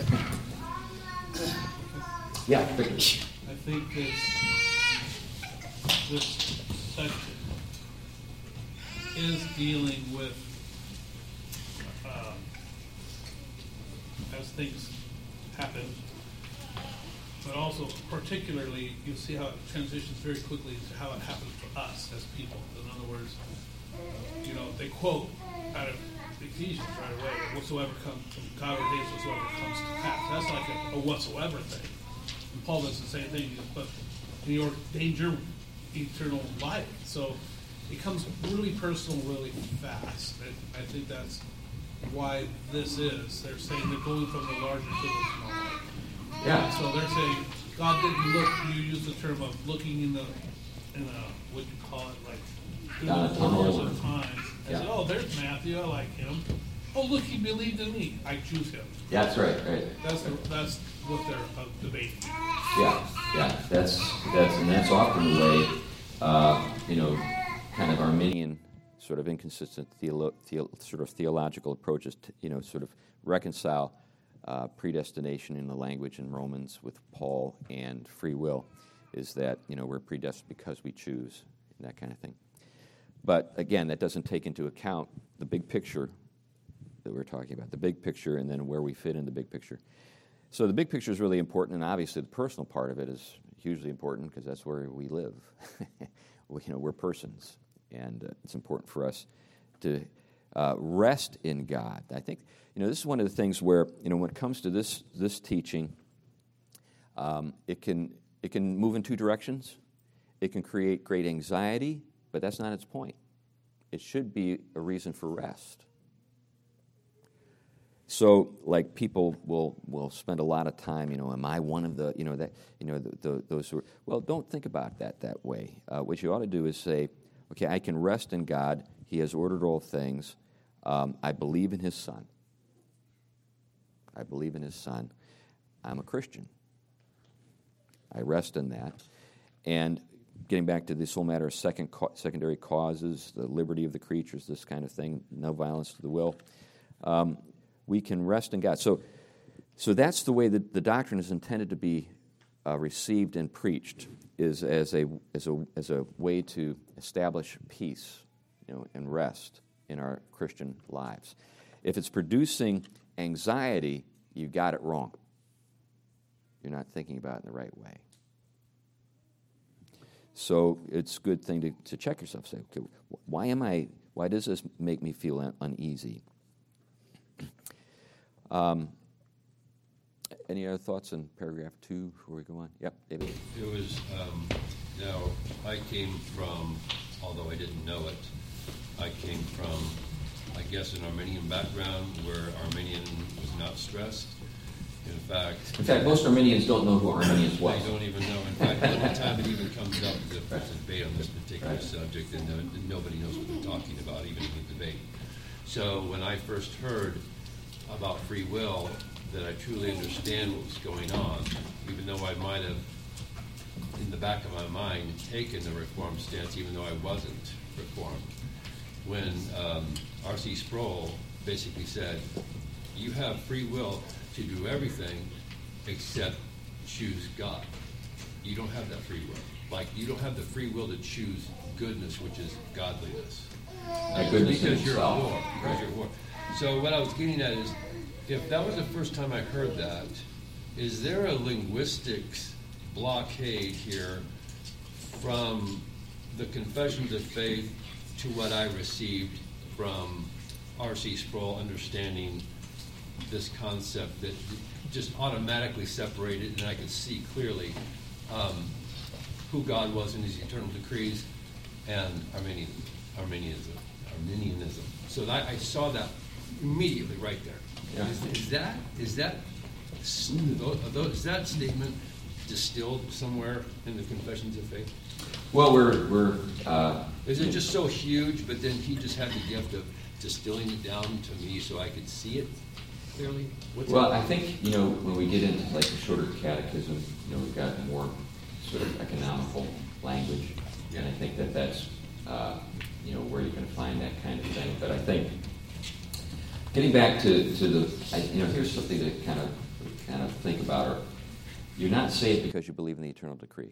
Yeah, quickly. I think this, this section is dealing with, uh, as things happen, but also particularly, you see how it transitions very quickly to how it happens for us as people. In other words, you know, they quote out of Ephesians right away, whatsoever comes from God ordains whatsoever comes to pass. That's like a, a whatsoever thing. And Paul does the same thing, but he ordained your eternal life. So it comes really personal really fast. And I think that's why this is. They're saying they're going from the larger to the smaller. Yeah. So they're saying God didn't look, you use the term of looking in the, in a, what you call it, like, through Uh, the portals tunnel. of time. And Yeah. say, oh, there's Matthew, I like him. Oh, look, he believed in me. I choose him. Yeah, that's right, right. That's the, that's what they're uh, debating. Yeah, yeah, that's that's and that's often the way, uh, you know, kind of Arminian, sort of inconsistent theolo- theo- sort of theological approaches, to, you know, sort of reconcile uh, predestination in the language in Romans with Paul and free will, is that, you know, we're predestined because we choose, and that kind of thing. But again, that doesn't take into account the big picture that we're talking about, the big picture, and then where we fit in the big picture. So the big picture is really important, and obviously the personal part of it is hugely important because that's where we live. we, you know, we're persons, and uh, it's important for us to uh, rest in God. I think, you know, this is one of the things where, you know, when it comes to this this teaching, um, it can it can move in two directions. It can create great anxiety, but that's not its point. It should be a reason for rest. So, like, people will, will spend a lot of time, you know, am I one of the, you know, that, you know, the, the, those who are, well, don't think about that that way. Uh, what you ought to do is say, okay, I can rest in God. He has ordered all things. Um, I believe in His Son. I believe in His Son. I'm a Christian. I rest in that. And getting back to this whole matter of second secondary causes, the liberty of the creatures, this kind of thing, no violence to the will, um, we can rest in God. So, so that's the way that the doctrine is intended to be uh, received and preached, is as a as a as a way to establish peace, you know, and rest in our Christian lives. If it's producing anxiety, you got it wrong. You're not thinking about it in the right way. So it's a good thing to, to check yourself. Say, okay, why am I? Why does this make me feel un- uneasy? Um, any other thoughts on paragraph two before we go on? Yep, David. It was, um, now, I came from, although I didn't know it, I came from, I guess, an Armenian background where Armenian was not stressed. In fact, In fact, most Armenians don't know who Arminius was. they don't even know. In fact, every time it even comes up, if there's a debate on this particular Right. subject, and no, nobody knows what they're talking about, even in the debate. So when I first heard about free will, that I truly understand what was going on, even though I might have, in the back of my mind, taken the Reformed stance, even though I wasn't Reformed. When um, R C Sproul basically said, you have free will to do everything except choose God. You don't have that free will. Like, you don't have the free will to choose goodness, which is godliness. That goodness in because you're at itself. war. Because you're at war. So what I was getting at is, if that was the first time I heard that, is there a linguistics blockade here from the confessions of faith to what I received from R C Sproul, understanding this concept that just automatically separated, and I could see clearly um, who God was in his eternal decrees, and Arminian, Arminianism. Arminianism. So that, I saw that immediately right there. Yeah. Is, is that is that is that statement distilled somewhere in the Confessions of Faith? Well, we're we're. Uh, Is it just so huge, but then he just had the gift of distilling it down to me so I could see it clearly? What's well, that? I think, you know, when we get into like the shorter catechism, you know, we've got more sort of economical language, Yeah. and I think that that's uh, you know, where you can find that kind of thing. But I think getting back to to the, I, you know, here's something to kind of kind of think about. Or you're not saved because you believe in the eternal decree.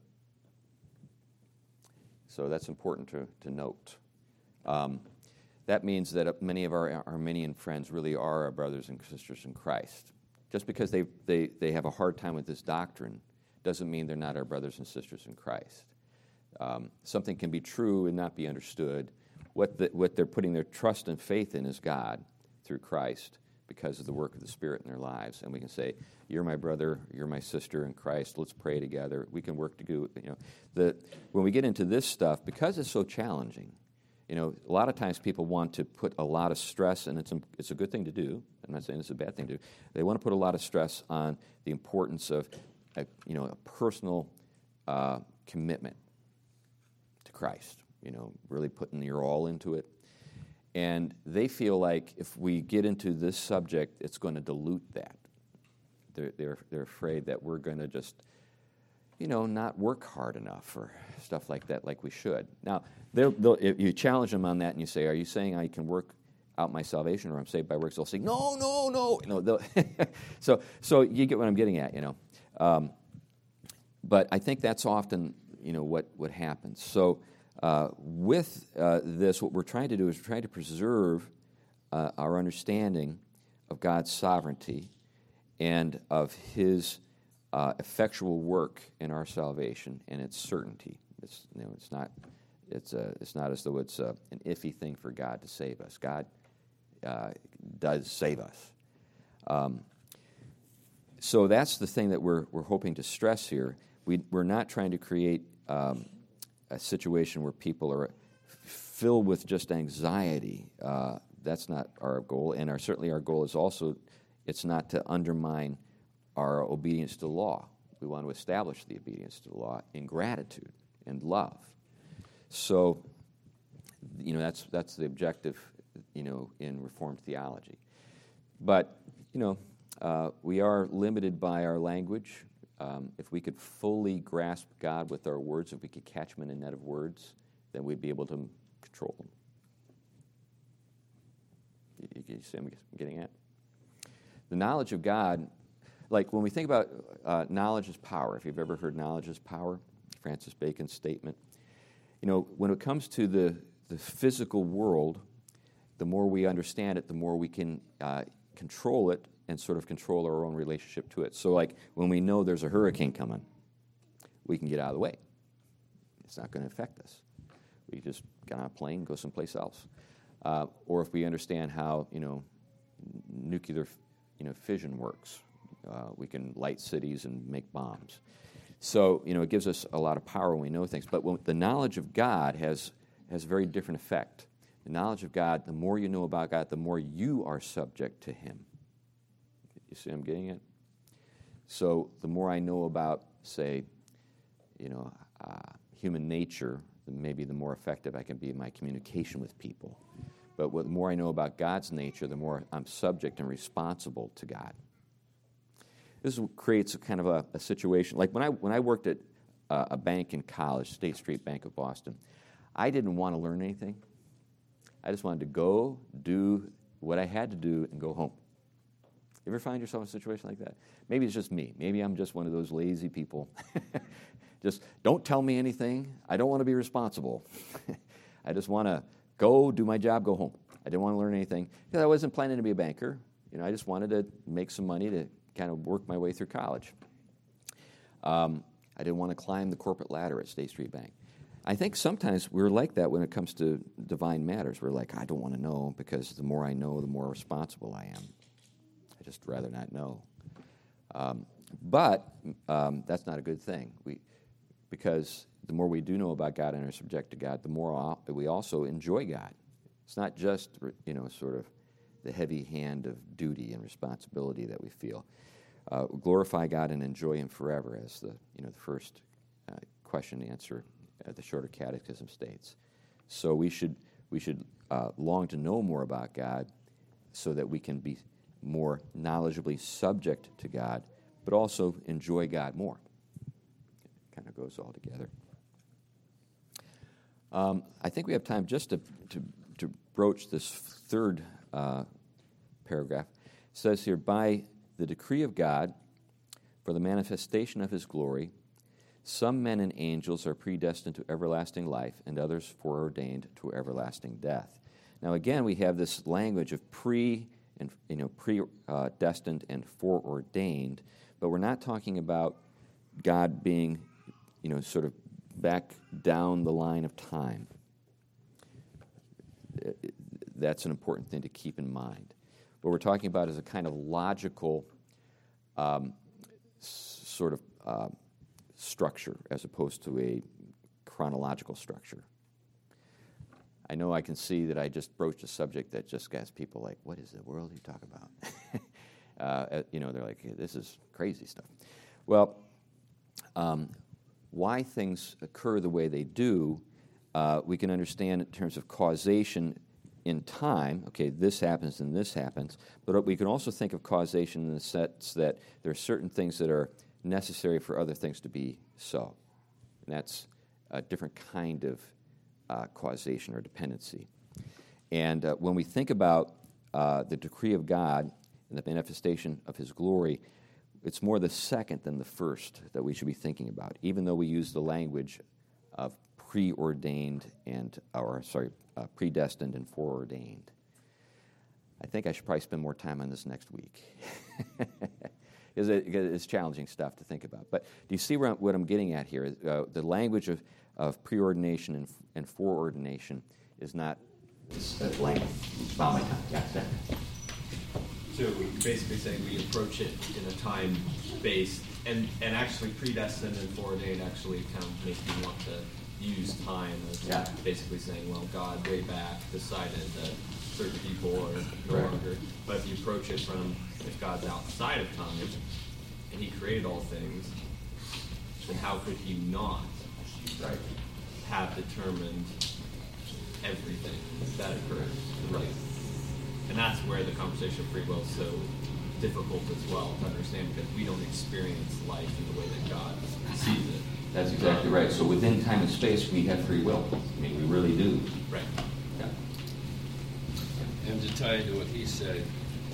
So that's important to, to note. Um, that means that many of our Arminian friends really are our brothers and sisters in Christ. Just because they, they, they have a hard time with this doctrine doesn't mean they're not our brothers and sisters in Christ. Um, something can be true and not be understood. What, the, what they're putting their trust and faith in is God through Christ because of the work of the Spirit in their lives. And we can say, you're my brother, you're my sister in Christ, let's pray together. We can work to do, you know. The, when we get into this stuff, because it's so challenging, you know, a lot of times people want to put a lot of stress, and it's a, it's a good thing to do. I'm not saying it's a bad thing to do. They want to put a lot of stress on the importance of, a, you know, a personal uh, commitment to Christ, you know, really putting your all into it. And they feel like if we get into this subject, it's going to dilute that. They're, they're, they're afraid that we're going to just, you know, not work hard enough or stuff like that like we should. Now, they'll, they'll, if you challenge them on that and you say, are you saying I can work out my salvation or I'm saved by works? They'll say, no, no, no. You know, so, so you get what I'm getting at, you know. Um, but I think that's often, you know, what, what happens. So uh, with uh, this, what we're trying to do is we're trying to preserve uh, our understanding of God's sovereignty and of His uh, effectual work in our salvation and its certainty. It's, you know, it's not, it's a, it's not as though it's a, an iffy thing for God to save us. God uh, does save us. Um, so that's the thing that we're we're hoping to stress here. We we're not trying to create um, a situation where people are filled with just anxiety. Uh, that's not our goal, and our certainly our goal is also. It's not to undermine our obedience to law. We want to establish the obedience to the law in gratitude and love. So, you know, that's that's the objective, you know, in Reformed theology. But, you know, uh, we are limited by our language. Um, if we could fully grasp God with our words, if we could catch Him in a net of words, then we'd be able to control them. You, you see what I'm getting at? The knowledge of God, like when we think about uh, knowledge is power, if you've ever heard knowledge is power, Francis Bacon's statement, you know, when it comes to the, the physical world, the more we understand it, the more we can uh, control it and sort of control our own relationship to it. So like when we know there's a hurricane coming, we can get out of the way. It's not going to affect us. We just get on a plane and go someplace else. Uh, or if we understand how, you know, nuclear you know, fission works. Uh, we can light cities and make bombs. So, you know, it gives us a lot of power when we know things. But when the knowledge of God has has a very different effect. The knowledge of God, the more you know about God, the more you are subject to Him. You see what I'm getting at? So the more I know about, say, you know, uh, human nature, maybe the more effective I can be in my communication with people. But the more I know about God's nature, the more I'm subject and responsible to God. This creates a kind of a, a situation. Like when I when I worked at uh, a bank in college, State Street Bank of Boston, I didn't want to learn anything. I just wanted to go, do what I had to do, and go home. You ever find yourself in a situation like that? Maybe it's just me. Maybe I'm just one of those lazy people. Just don't tell me anything. I don't want to be responsible. I just want to go, do my job, go home. I didn't want to learn anything because I wasn't planning to be a banker. You know, I just wanted to make some money to kind of work my way through college. Um, I didn't want to climb the corporate ladder at State Street Bank. I think sometimes we're like that when it comes to divine matters. We're like, I don't want to know because the more I know, the more responsible I am. I just rather not know. Um, but um, that's not a good thing. We because the more we do know about God and are subject to God, the more we also enjoy God. It's not just, you know, sort of the heavy hand of duty and responsibility that we feel. Uh, glorify God and enjoy Him forever, as the you know the first uh, question answer at the Shorter Catechism states. So we should we should uh, long to know more about God, so that we can be more knowledgeably subject to God, but also enjoy God more. It kind of goes all together. Um, I think we have time just to to, to broach this third uh, paragraph. It says here, by the decree of God, for the manifestation of His glory, some men and angels are predestined to everlasting life, and others foreordained to everlasting death. Now, again, we have this language of pre and you know predestined and foreordained, but we're not talking about God being, you know, sort of back down the line of time. That's an important thing to keep in mind. What we're talking about is a kind of logical um, s- sort of uh, structure as opposed to a chronological structure. I know I can see that I just broached a subject that just gets people like, what is the world you talk about? uh, you know, they're like, hey, this is crazy stuff. Well, um, why things occur the way they do, uh, we can understand in terms of causation in time. Okay, this happens and this happens, but we can also think of causation in the sense that there are certain things that are necessary for other things to be so. And that's a different kind of uh, causation or dependency. And uh, when we think about uh, the decree of God and the manifestation of His glory, it's more the second than the first that we should be thinking about, even though we use the language of preordained and, or sorry, uh, predestined and foreordained. I think I should probably spend more time on this next week. Because it, it's challenging stuff to think about. But do you see where I'm, what I'm getting at here? Uh, the language of, of preordination and, and foreordination is not blank. Wow, my time. Yeah, exactly. So basically saying we approach it in a time based, and, and actually predestined and foreordained actually kind of makes me want to use time as Yeah. basically saying, well, God way back decided that certain people are no Right. longer. But if you approach it from, if God's outside of time and He created all things, then how could He not Right. have determined everything that occurs? Right. And that's where the conversation of free will is so difficult as well to understand, because we don't experience life in the way that God sees it. That's exactly right. So within time and space, we have free will. I mean, we really do. Right. Yeah. And to tie into what he said,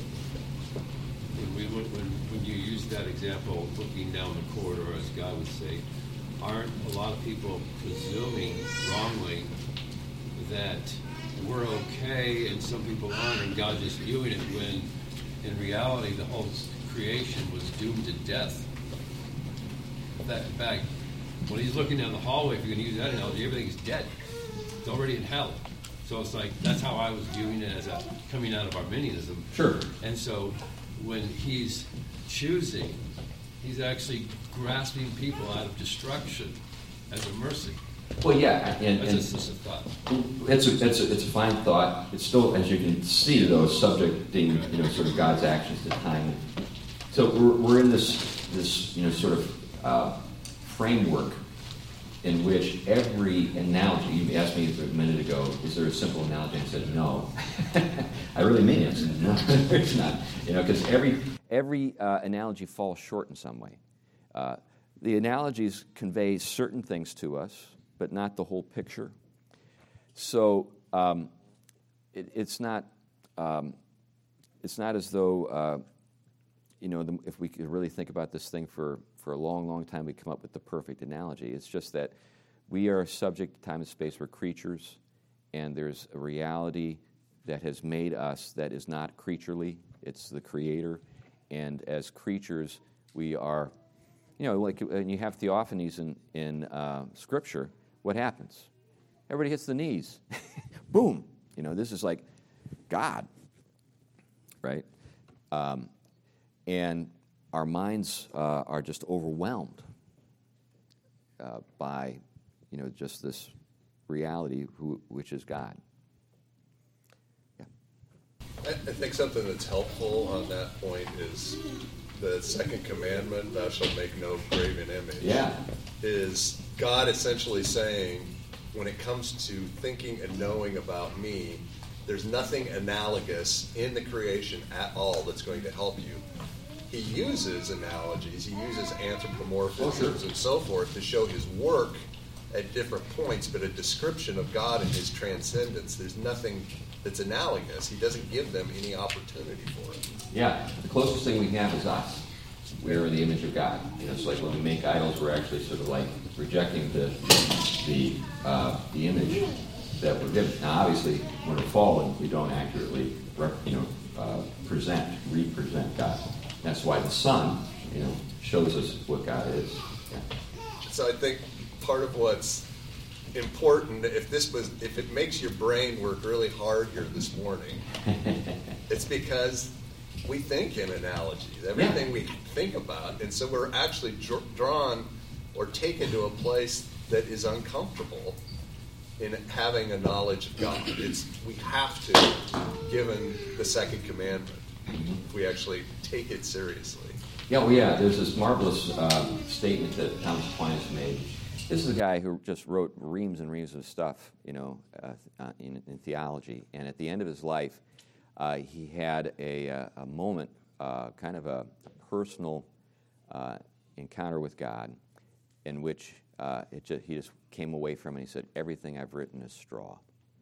when, we, when, when you use that example, looking down the corridor, as God would say, aren't a lot of people presuming wrongly that we're okay and some people aren't, and God's just viewing it, when in reality the whole creation was doomed to death? That, in fact, when He's looking down the hallway, if you're going to use that analogy, everything's dead. It's already in hell. So it's like, that's how I was viewing it, as a coming out of Arminianism. Sure. And so when He's choosing, He's actually grasping people out of destruction as a mercy. Well, yeah, and, That's and just, just a thought. it's a, it's a it's a fine thought. It's still, as you can see, though, subjecting, you know, sort of God's actions to time. So we're we're in this this you know sort of uh, framework in which every analogy. You asked me a minute ago, is there a simple analogy? I said no. I really mean it. I said, no, it's not. You know, because every every uh, analogy falls short in some way. Uh, the analogies convey certain things to us, but not the whole picture. So um, it, it's not um, it's not as though uh, you know the, if we could really think about this thing for, for a long, long time, we come up with the perfect analogy. It's just that we are subject to time and space. We're creatures, and there's a reality that has made us that is not creaturely. It's the Creator, and as creatures, we are, you know, like when you have theophanies in in uh, Scripture. What happens? Everybody hits the knees. Boom. You know, this is like God, right? Um, and our minds uh, are just overwhelmed. uh, by, you know, just this reality, who, which is God. Yeah. I, I think something that's helpful on that point is the second commandment, thou shalt make no graven image. Yeah. Is God essentially saying, when it comes to thinking and knowing about me, there's nothing analogous in the creation at all that's going to help you. He uses analogies, he uses anthropomorphisms and so forth to show his work at different points, but a description of God and his transcendence, there's nothing that's analogous. He doesn't give them any opportunity for it. Yeah, the closest thing we have is us. We are the image of God. You know, it's like when we make idols, we're actually sort of like rejecting the the uh, the image that we're given. Now, obviously, when we're fallen, we don't accurately, rep, you know, uh, present, represent God. That's why the Son, you know, shows us what God is. Yeah. So I think part of what's important, if this was, if it makes your brain work really hard here this morning, it's because we think in analogies, everything yeah. we think about, and so we're actually dr- drawn or taken to a place that is uncomfortable in having a knowledge of God. It's we have to, given the second commandment, if we actually take it seriously. Yeah, well, yeah. There's this marvelous uh, statement that Thomas Aquinas made. This is a guy who just wrote reams and reams of stuff, you know, uh, uh, in, in theology, and at the end of his life, Uh, he had a, a, a moment, uh, kind of a, a personal uh, encounter with God, in which uh, it just, he just came away from it and he said, everything I've written is straw.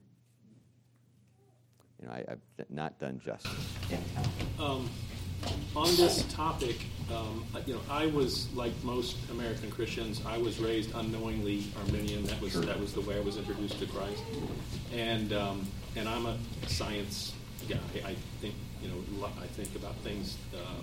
You know, I, I've not done justice. Yeah. Um, on this topic, um, you know, I was, like most American Christians, I was raised unknowingly Arminian. That was Sure. that was the way I was introduced to Christ, and um, and I'm a science guy. I think, you know, I think about things uh,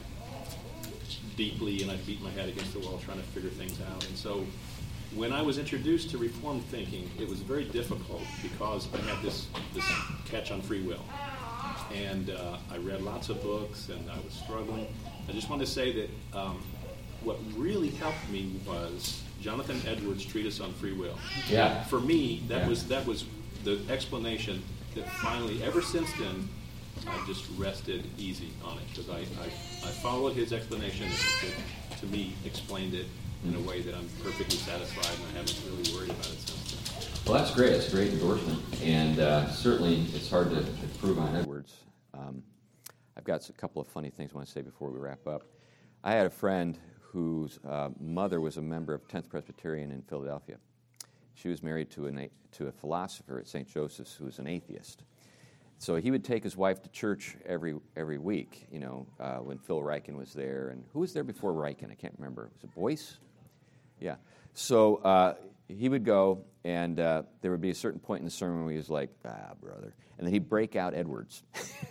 deeply, and I beat my head against the wall trying to figure things out. And so, when I was introduced to Reformed thinking, it was very difficult because I had this this catch on free will. And uh, I read lots of books, and I was struggling. I just want to say that um, what really helped me was Jonathan Edwards' treatise on free will. Yeah. For me, that Yeah. was that was the explanation that finally, ever since then, I just rested easy on it because I, I, I followed his explanation that, to me, explained it in a way that I'm perfectly satisfied, and I haven't really worried about it since then. Well, that's great. It's a great endorsement. And uh, certainly it's hard to improve on Edwards. Um, I've got a couple of funny things I want to say before we wrap up. I had a friend whose uh, mother was a member of tenth Presbyterian in Philadelphia. She was married to, an, to a philosopher at Saint Joseph's who was an atheist. So he would take his wife to church every every week, you know, uh, when Phil Ryken was there. And who was there before Ryken? I can't remember. Was it Boyce? Yeah. So uh, he would go, and uh, there would be a certain point in the sermon where he was like, ah, brother. And then he'd break out Edwards.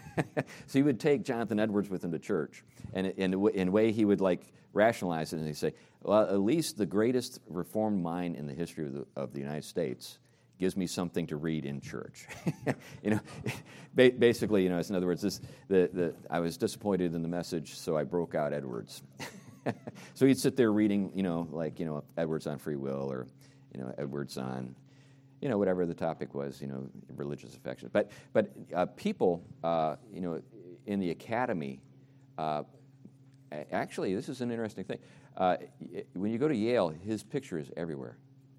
So he would take Jonathan Edwards with him to church. And in a way, he would, like, rationalize it, and he'd say, well, at least the greatest reformed mind in the history of the, of the United States gives me something to read in church. You know, ba- basically, you know, in other words, this, the, the, I was disappointed in the message, so I broke out Edwards. So he'd sit there reading, you know, like, you know, Edwards on free will, or, you know, Edwards on, you know, whatever the topic was, you know, religious affection. But, but uh, people, uh, you know, in the academy, uh, actually, this is an interesting thing. Uh, when you go to Yale, his picture is everywhere.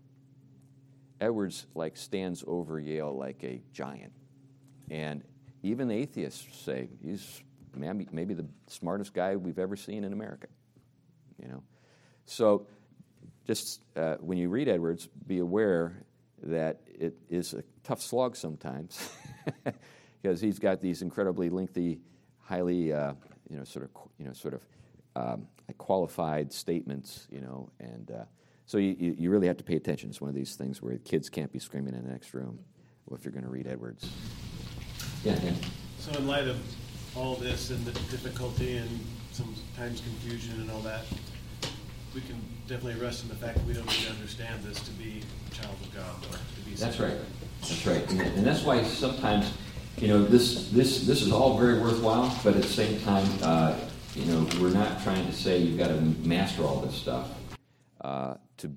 Edwards, like, stands over Yale like a giant. And even the atheists say he's maybe, maybe the smartest guy we've ever seen in America. You know, so just uh, when you read Edwards, be aware that it is a tough slog sometimes, because he's got these incredibly lengthy, highly, uh, you know, sort of, you know, sort of um, qualified statements, you know, and uh, so you, you really have to pay attention. It's one of these things where kids can't be screaming in the next room if you're going to read Edwards. Yeah, yeah. So in light of all this and the difficulty and sometimes confusion and all that, we can definitely rest in the fact that we don't need to understand this to be a child of God, or to be. That's right. That's right, and, and that's why sometimes, you know, this this this is all very worthwhile, but at the same time, uh, you know, we're not trying to say you've got to master all this stuff uh, to be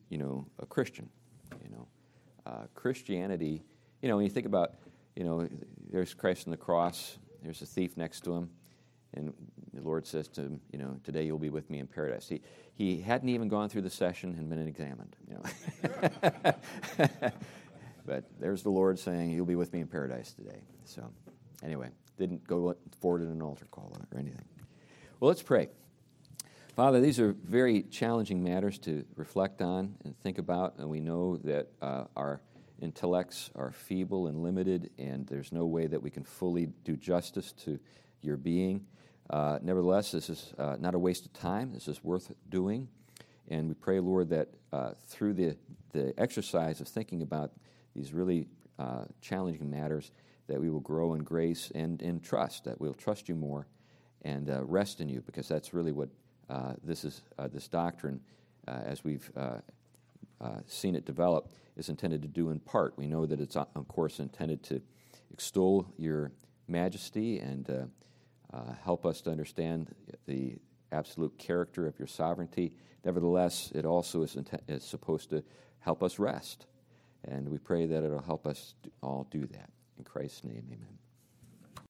you know, a Christian. You know, uh, Christianity. You know, when you think about, you know, there's Christ on the cross. There's a thief next to him, and the Lord says to him, you know, today you'll be with me in paradise. He he hadn't even gone through the session and been examined. You know, but there's the Lord saying, you'll be with me in paradise today. So, anyway, didn't go forward in an altar call or anything. Well, let's pray. Father, these are very challenging matters to reflect on and think about, and we know that uh, our intellects are feeble and limited, and there's no way that we can fully do justice to your being. Uh, nevertheless, this is uh, not a waste of time. This is worth doing, and we pray, Lord, that uh, through the, the exercise of thinking about these really uh, challenging matters, that we will grow in grace and in trust, that we'll trust you more and uh, rest in you, because that's really what uh, this is. Uh, this doctrine, uh, as we've uh, uh, seen it develop, is intended to do in part. We know that it's, of course, intended to extol your majesty and uh, uh, help us to understand the absolute character of your sovereignty. Nevertheless, it also is, int- is supposed to help us rest. And we pray that it'll help us all do that. In Christ's name, amen.